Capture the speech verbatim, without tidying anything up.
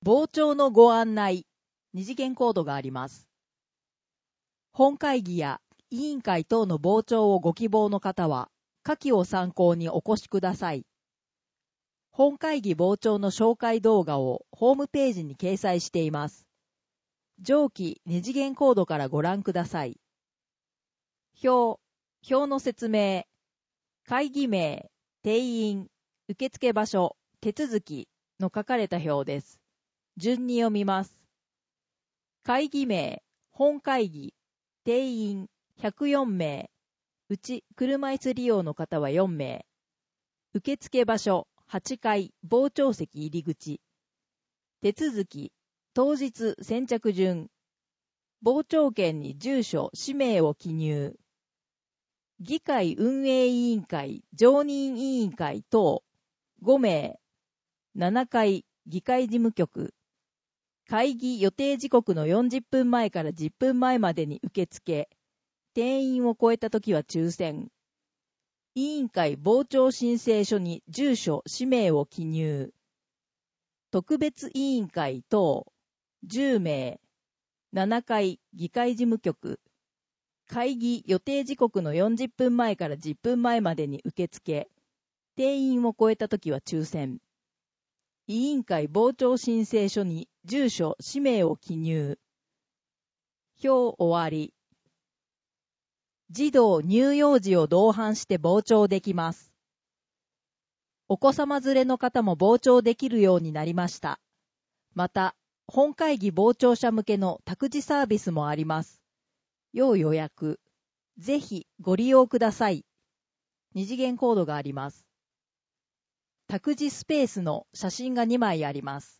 傍聴のご案内、二次元コードがあります。本会議や委員会等の傍聴をご希望の方は、下記を参考にお越しください。本会議傍聴の紹介動画をホームページに掲載しています。上記二次元コードからご覧ください。表、表の説明、会議名、定員、受付場所、手続きの書かれた表です。順に読みます。会議名、本会議、定員ひゃくよんめい、うち車椅子利用の方はよんめい、受付場所はちかい傍聴席入り口、手続き、当日先着順、傍聴券に住所、氏名を記入、議会運営委員会、常任委員会等ごめい、ななかい議会事務局、会議予定時刻のよんじゅっぷんまえからじゅっぷんまえまでに受付、定員を超えたときは抽選、委員会傍聴申請書に住所、氏名を記入、特別委員会等じゅうめい、ななかい議会事務局、会議予定時刻のよんじゅっぷんまえからじゅっぷんまえまでに受付、定員を超えたときは抽選、委員会傍聴申請書に住所、氏名を記入。表終わり。児童乳幼児を同伴して傍聴できます。お子様連れの方も傍聴できるようになりました。また、本会議傍聴者向けの託児サービスもあります。要予約。ぜひご利用ください。二次元コードがあります。託児スペースの写真がにまいあります。